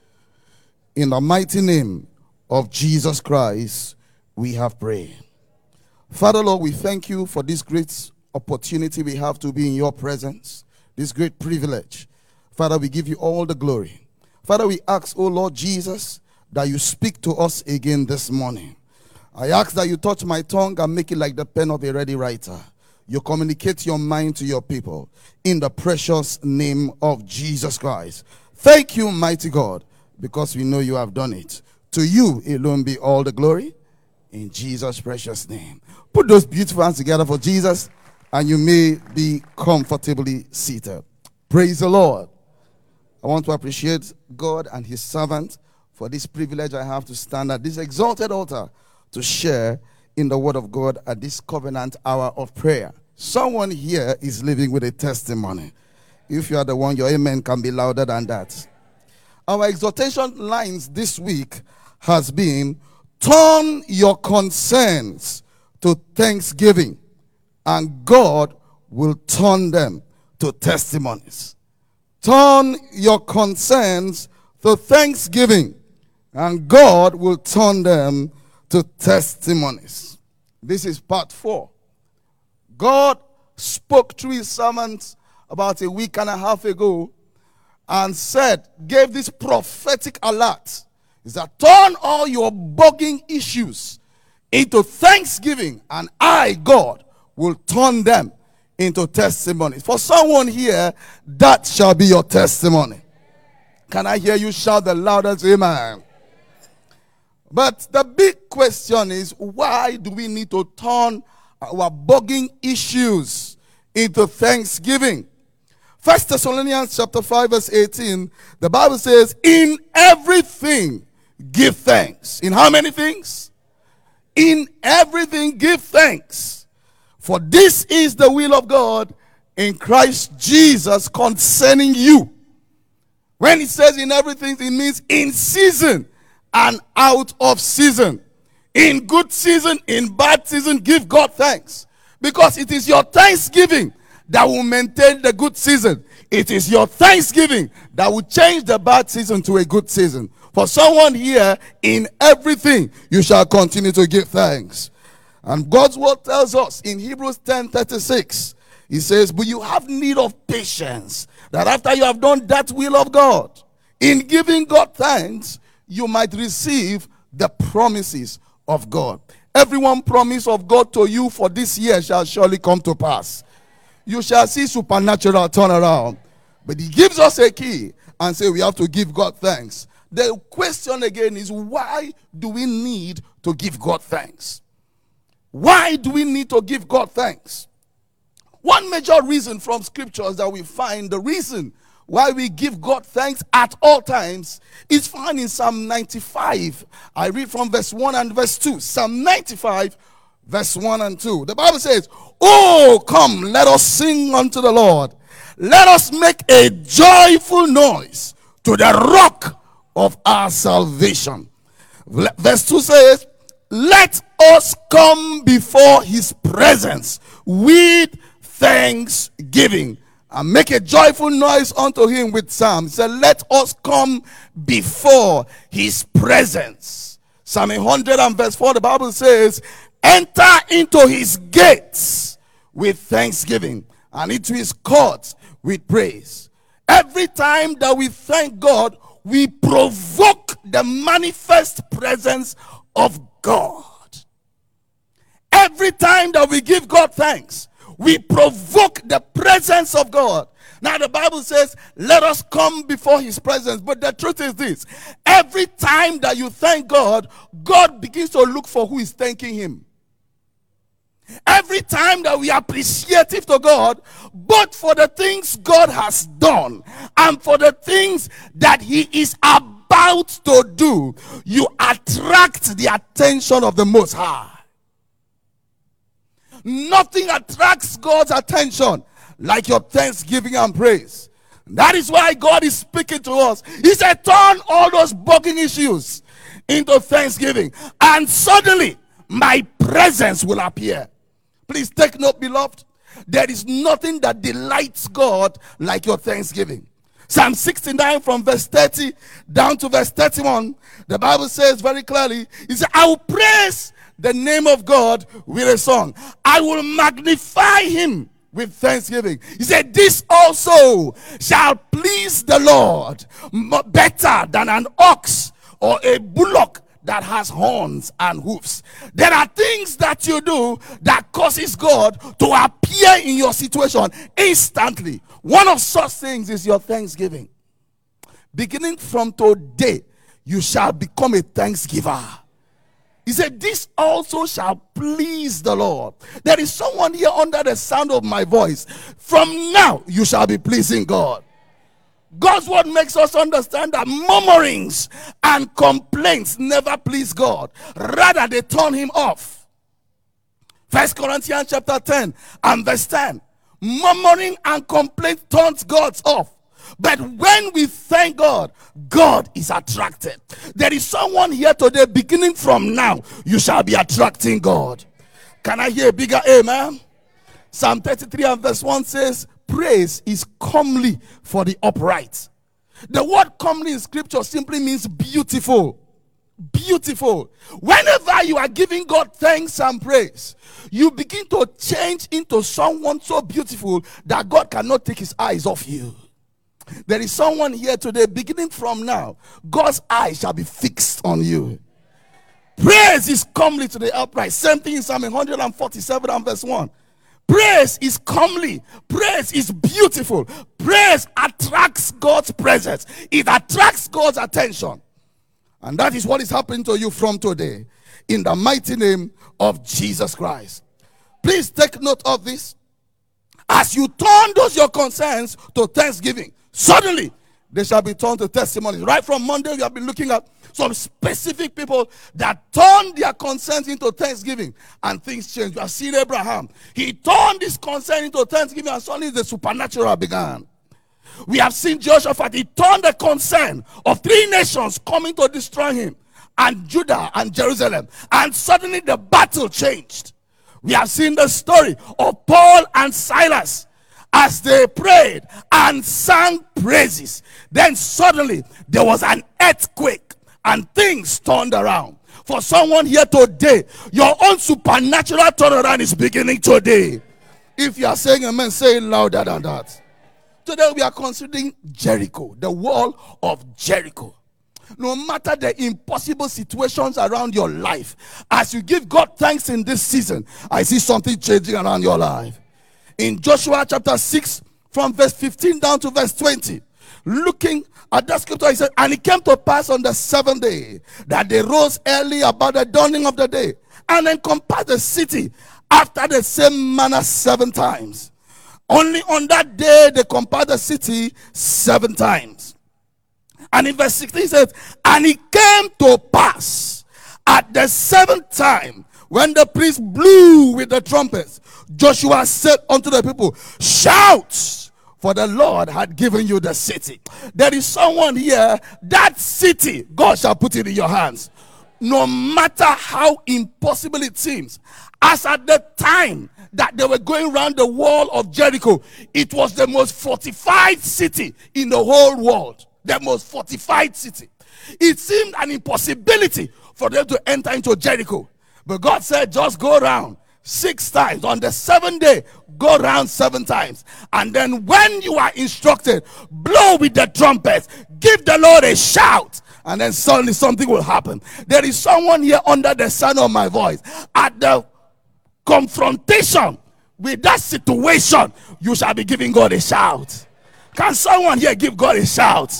In the mighty name of Jesus Christ, we have prayed. Father, Lord, we thank you for this great opportunity we have to be in your presence. This great privilege. Father, we give you all the glory. Father, we ask, oh Lord Jesus, that you speak to us again this morning. I ask that you touch my tongue and make it like the pen of a ready writer. You communicate your mind to your people in the precious name of Jesus Christ. Thank you, mighty God, because we know you have done it. To you alone be all the glory in Jesus' precious name. Put those beautiful hands together for Jesus and you may be comfortably seated. Praise the Lord. I want to appreciate God and his servant for this privilege I have to stand at this exalted altar to share in the word of God at this covenant hour of prayer. Someone here is living with a testimony. If you are the one, your amen can be louder than that. Our exhortation lines this week has been, turn your concerns to thanksgiving, and God will turn them to testimonies. Turn your concerns to thanksgiving, and God will turn them to testimonies. This is part four. God spoke through his sermons about a week and a half ago and said, gave this prophetic alert, is that turn all your bugging issues into thanksgiving, and I, God, will turn them into testimonies. For someone here, that shall be your testimony. Can I hear you shout the loudest amen? But the big question is, why do we need to turn our bugging issues into thanksgiving? First Thessalonians chapter five verse eighteen, the Bible says, in everything give thanks. In how many things? In everything give thanks. For this is the will of God in Christ Jesus concerning you. When it says in everything, it means in season and out of season. In good season, in bad season, give God thanks. Because it is your thanksgiving that will maintain the good season. It is your thanksgiving that will change the bad season to a good season. For someone here, in everything, you shall continue to give thanks. And God's word tells us in Hebrews ten thirty-six, he says, but you have need of patience, that after you have done that will of God, in giving God thanks, you might receive the promises of God. Every one promise of God to you for this year shall surely come to pass. You shall see supernatural turnaround. But he gives us a key and say we have to give God thanks. The question again is, why do we need to give God thanks? Why do we need to give God thanks? One major reason from scriptures that we find, the reason why we give God thanks at all times, is found in Psalm ninety-five. I read from verse one and verse two. Psalm ninety-five, verse one and two. The Bible says, oh, come, let us sing unto the Lord. Let us make a joyful noise to the rock of our salvation. Verse two says, let us come before his presence with thanksgiving and make a joyful noise unto him with psalms. He said, let us come before his presence. Psalm one hundred and verse four, the Bible says, enter into his gates with thanksgiving and into his courts with praise. Every time that we thank God, we provoke the manifest presence of God. Every time that we give God thanks, we provoke the presence of God. Now the Bible says, let us come before his presence. But the truth is this, every time that you thank God, God begins to look for who is thanking him. Every time that we are appreciative to God, both for the things God has done and for the things that he is about about to do, you attract the attention of the Most High. Nothing attracts God's attention like your thanksgiving and praise. That is why God is speaking to us. He said, turn all those bugging issues into thanksgiving, and suddenly my presence will appear. Please take note, beloved. There is nothing that delights God like your thanksgiving. Psalm sixty-nine from verse thirty down to verse thirty-one, the Bible says very clearly, it says, I will praise the name of God with a song. I will magnify him with thanksgiving. He said, this also shall please the Lord better than an ox or a bullock that has horns and hoofs. There are things that you do that causes God to appear in your situation instantly. One of such things is your thanksgiving. Beginning from today, you shall become a thanksgiver. He said, this also shall please the Lord. There is someone here under the sound of my voice. From now, you shall be pleasing God. God's word makes us understand that murmurings and complaints never please God. Rather, they turn him off. First Corinthians chapter ten and verse ten. Murmuring and complaint turns God off. But when we thank God, God is attracted. There is someone here today, beginning from now, you shall be attracting God. Can I hear a bigger amen? Psalm thirty-three and verse one says, praise is comely for the upright. The word comely in scripture simply means beautiful. Beautiful. Whenever you are giving God thanks and praise, you begin to change into someone so beautiful that God cannot take his eyes off you. There is someone here today, beginning from now, God's eye shall be fixed on you. Praise is comely to the upright. Same thing in Psalm one forty-seven and verse one. Praise is comely. Praise is beautiful. Praise attracts God's presence. It attracts God's attention. And that is what is happening to you from today. In the mighty name of Jesus Christ. Please take note of this. As you turn those your concerns to thanksgiving, suddenly they shall be turned to testimonies. Right from Monday, we have been looking at some specific people that turned their concerns into thanksgiving, and things changed. You have seen Abraham. He turned his concern into thanksgiving, and suddenly the supernatural began. We have seen Jehoshaphat. He turned the concern of three nations coming to destroy him, and Judah and Jerusalem, and suddenly the battle changed. We have seen the story of Paul and Silas as they prayed and sang praises. Then suddenly there was an earthquake and things turned around. For someone here today, your own supernatural turnaround is beginning today. If you are saying amen, say it louder than that. Today we are considering Jericho, the wall of Jericho. No matter the impossible situations around your life, as you give God thanks in this season, I see something changing around your life. In Joshua chapter six, from verse fifteen down to verse twenty, looking at that scripture, he said, and it came to pass on the seventh day that they rose early about the dawning of the day, and encompassed the city after the same manner seven times. Only on that day they compassed the city seven times. And in verse sixteen it says, and it came to pass at the seventh time, when the priest blew with the trumpets, Joshua said unto the people, shout, for the Lord had given you the city. There is someone here, that city, God shall put it in your hands. No matter how impossible it seems. As at the time that they were going around the wall of Jericho, it was the most fortified city in the whole world. The most fortified city. It seemed an impossibility for them to enter into Jericho. But God said, just go around six times. On the seventh day, go around seven times. And then when you are instructed, blow with the trumpets. Give the Lord a shout. And then suddenly something will happen. There is someone here under the sound of my voice. At the confrontation with that situation, you shall be giving God a shout. Can someone here give God a shout?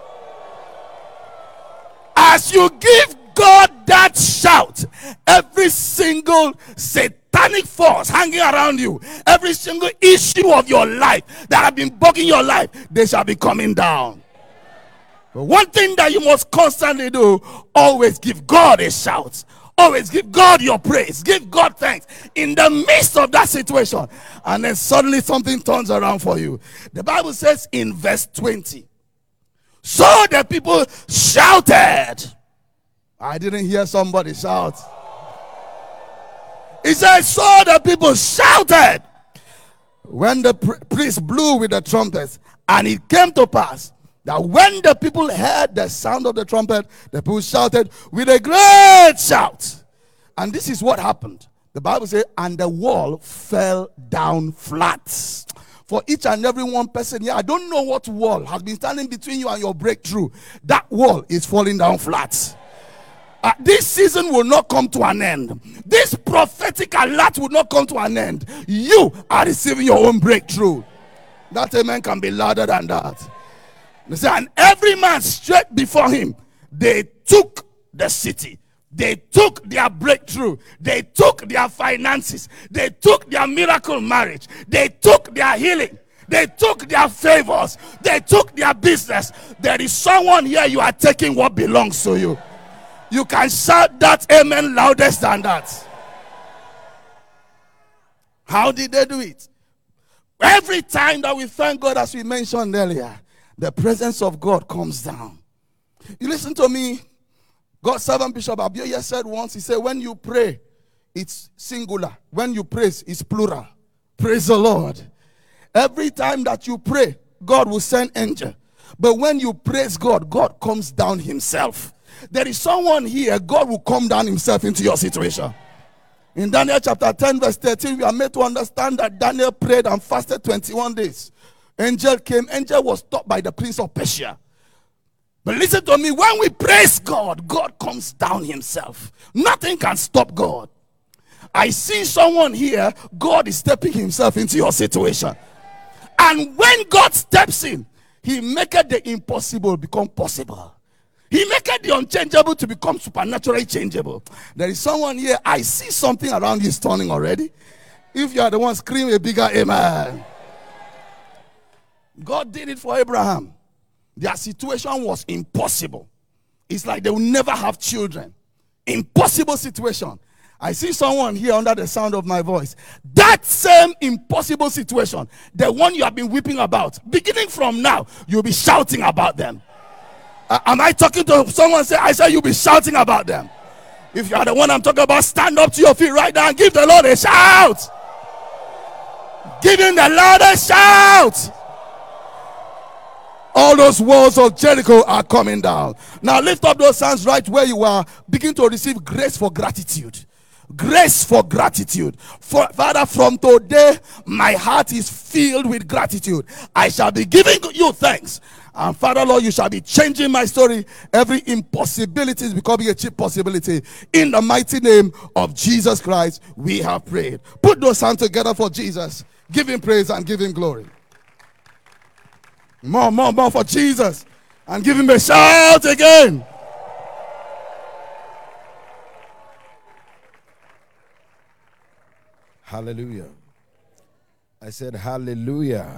As you give God that shout, every single satanic force hanging around you, every single issue of your life that have been bugging your life, they shall be coming down. But one thing that you must constantly do, always give God a shout. Always give God your praise. Give God thanks in the midst of that situation. And then suddenly something turns around for you. The Bible says in verse twenty, so the people shouted. I didn't hear somebody shout. He said, so the people shouted when the priest blew with the trumpets. And it came to pass that when the people heard the sound of the trumpet, the people shouted with a great shout. And this is what happened. The Bible says, and the wall fell down flat. For each and every one person here, I don't know what wall has been standing between you and your breakthrough. That wall is falling down flat. Uh, this season will not come to an end. This prophetic alert will not come to an end. You are receiving your own breakthrough. That amen can be louder than that. They say, and every man straight before him, they took the city. They took their breakthrough. They took their finances. They took their miracle marriage. They took their healing. They took their favors. They took their business. There is someone here, you are taking what belongs to you. You can shout that amen loudest than that. How did they do it? Every time that we thank God, as we mentioned earlier, the presence of God comes down. You listen to me. God's servant Bishop Abioye said once, he said, when you pray, it's singular. When you praise, it's plural. Praise the Lord. Every time that you pray, God will send angel. But when you praise God, God comes down himself. There is someone here, God will come down himself into your situation. In Daniel chapter ten verse thirteen, we are made to understand that Daniel prayed and fasted twenty-one days. Angel came. Angel was stopped by the prince of Persia. But listen to me, when we praise God, God comes down himself. Nothing can stop God. I see someone here, God is stepping himself into your situation. And when God steps in, he maketh the impossible become possible. He maketh the unchangeable to become supernaturally changeable. There is someone here, I see something around you is turning already. If you are the one, scream a bigger amen. God did it for Abraham. Their situation was impossible. It's like they will never have children. Impossible situation. I see someone here under the sound of my voice. That same impossible situation, the one you have been weeping about, beginning from now, you'll be shouting about them. Uh, am I talking to someone? Say, I said you'll be shouting about them. If you are the one I'm talking about, stand up to your feet right now and give the Lord a shout. Give him the loudest shout. All those walls of Jericho are coming down. Now lift up those hands right where you are. Begin to receive grace for gratitude. Grace for gratitude. For, Father, from today, my heart is filled with gratitude. I shall be giving you thanks. And Father, Lord, you shall be changing my story. Every impossibility is becoming a cheap possibility. In the mighty name of Jesus Christ, we have prayed. Put those hands together for Jesus. Give him praise and give him glory. More, more, more for Jesus. And give him a shout again. Hallelujah. I said hallelujah.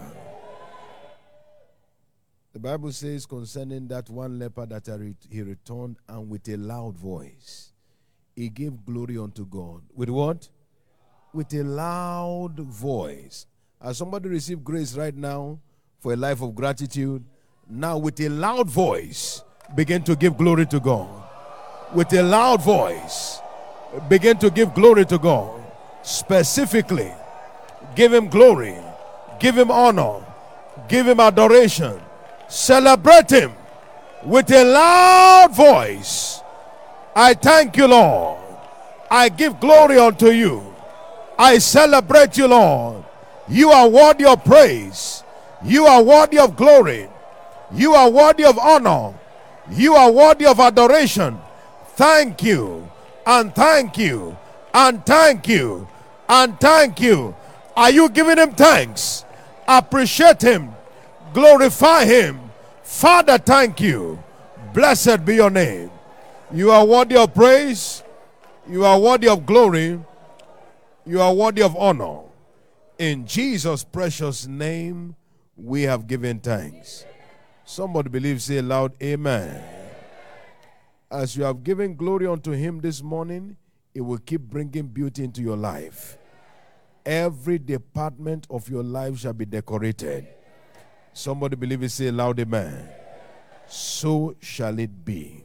The Bible says concerning that one leper that he returned, and with a loud voice, he gave glory unto God. With what? With a loud voice. As somebody received grace right now for a life of gratitude, now with a loud voice, begin to give glory to God. With a loud voice, begin to give glory to God. Specifically, give him glory, give him honor, give him adoration. Celebrate him with a loud voice. I thank you, Lord. I give glory unto you. I celebrate you, Lord. You are worthy of praise. You are worthy of glory. You are worthy of honor. You are worthy of adoration. Thank you, and thank you, and thank you, and thank you. Are you giving him thanks? Appreciate him. Glorify him. Father, thank you. Blessed be your name. You are worthy of praise. You are worthy of glory. You are worthy of honor. In Jesus' precious name, we have given thanks. Somebody believe, say loud, amen. As you have given glory unto him this morning, it will keep bringing beauty into your life. Every department of your life shall be decorated. Somebody believe it, say loud, amen. So shall it be.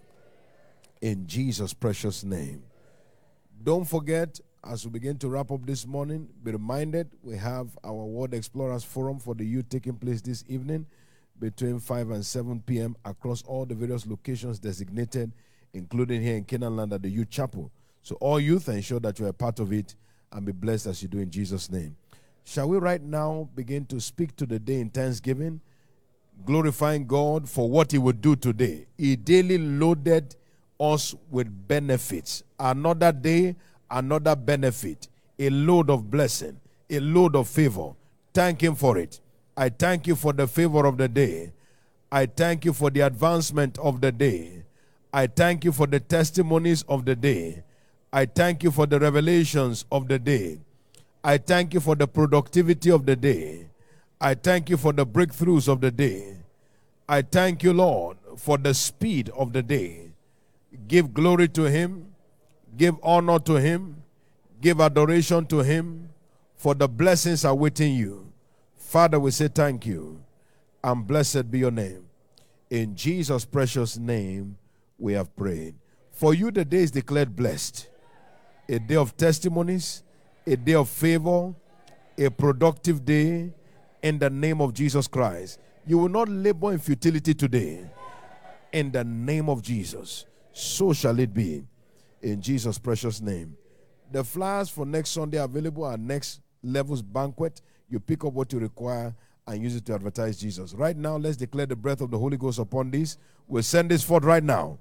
In Jesus' precious name. Don't forget, as we begin to wrap up this morning, be reminded we have our World Explorers Forum for the youth taking place this evening between five and seven p.m. across all the various locations designated, including here in Canaan Land at the Youth Chapel. So all youth, ensure that you are a part of it and be blessed as you do in Jesus' name. Shall we right now begin to speak to the day in thanksgiving, glorifying God for what he would do today? He daily loaded us with benefits. Another day, another benefit, a load of blessing, a load of favor. Thank him for it. I thank you for the favor of the day. I thank you for the advancement of the day. I thank you for the testimonies of the day. I thank you for the revelations of the day. I thank you for the productivity of the day. I thank you for the breakthroughs of the day. I thank you, Lord, for the speed of the day. Give glory to him. Give honor to him. Give adoration to him, for the blessings are awaiting you. Father, we say thank you, and blessed be your name. In Jesus' precious name, we have prayed. For you, the day is declared blessed. A day of testimonies, a day of favor, a productive day in the name of Jesus Christ. You will not labor in futility today. In the name of Jesus. So shall it be. In Jesus' precious name. The flyers for next Sunday are available at Next Levels Banquet. You pick up what you require and use it to advertise Jesus. Right now, let's declare the breath of the Holy Ghost upon these. We'll send this forth right now.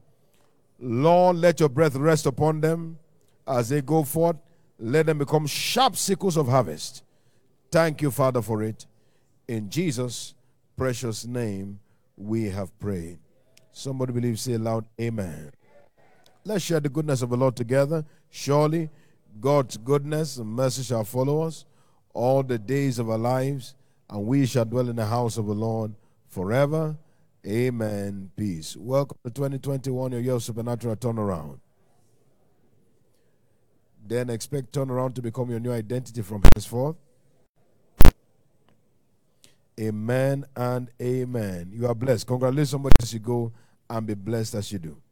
Lord, let your breath rest upon them as they go forth. Let them become sharp sickles of harvest. Thank you, Father, for it. In Jesus' precious name, we have prayed. Somebody believe, say aloud, amen. Let's share the goodness of the Lord together. Surely, God's goodness and mercy shall follow us all the days of our lives, and we shall dwell in the house of the Lord forever. Amen. Peace. Welcome to twenty twenty-one, your year of supernatural turnaround. Then expect turnaround to become your new identity from henceforth. Amen and amen. You are blessed. Congratulations somebody as you go, and be blessed as you do.